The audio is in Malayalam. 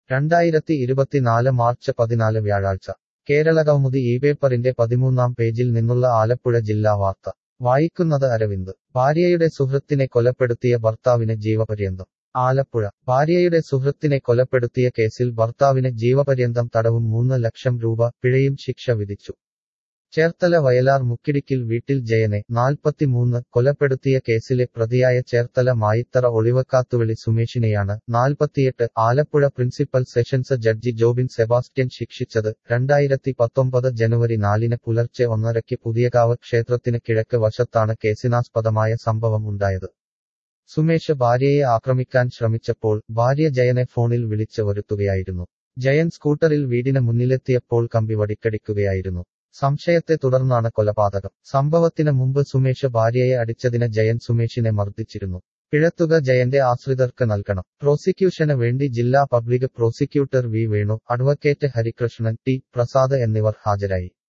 2024 മാർച്ച് 14 വ്യാഴാഴ്ച കേരളകൗമുദി ഈ പേപ്പറിന്റെ 13-ാം പേജിൽ നിന്നുള്ള ആലപ്പുഴ ജില്ലാ വാർത്ത വായിക്കുന്നത് അരവിന്ദ്. ഭാര്യയുടെ സുഹൃത്തിനെ കൊലപ്പെടുത്തിയ ഭർത്താവിന് ജീവപര്യന്തം. ആലപ്പുഴ ഭാര്യയുടെ സുഹൃത്തിനെ കൊലപ്പെടുത്തിയ കേസിൽ ഭർത്താവിന് ജീവപര്യന്തം തടവും 3 ലക്ഷം രൂപ പിഴയും ശിക്ഷ വിധിച്ചു. ചേർത്തല വയലാർ മുക്കിടിക്കിൽ വീട്ടിൽ ജയനെ 43 കൊലപ്പെടുത്തിയ കേസിലെ പ്രതിയായ ചേർത്തല മായിത്തറ ഒളിവക്കാത്തുവിളി സുമേഷിനെയാണ് 48 Alappuzha principal sessions judge Jobin Sebastian ശിക്ഷിച്ചത്. 2019 ജനുവരി 4 പുലർച്ചെ 1:30 പുതിയകാവ് ക്ഷേത്രത്തിന് കിഴക്ക് വശത്താണ് കേസിനാസ്പദമായ സംഭവം ഉണ്ടായത്. സുമേഷ് ഭാര്യയെ ആക്രമിക്കാൻ ശ്രമിച്ചപ്പോൾ ഭാര്യ ജയനെ ഫോണിൽ വിളിച്ച് വരുത്തുകയായിരുന്നു. ജയൻ സ്കൂട്ടറിൽ വീടിന് മുന്നിലെത്തിയപ്പോൾ കമ്പി വടിക്കടിക്കുകയായിരുന്നു. സംശയത്തെ തുടർന്നാണ് കൊലപാതകം. സംഭവത്തിന് മുമ്പ് സുമേഷ് ഭാര്യയെ അടിച്ചതിന് ജയൻ സുമേഷിനെ മർദ്ദിച്ചിരുന്നു. പിഴത്തുക ജയന്റെ ആശ്രിതർക്ക് നൽകണം. പ്രോസിക്യൂഷന് വേണ്ടി ജില്ലാ public prosecutor V Venu, advocate Harikrishnan, T Prasad എന്നിവർ ഹാജരായി.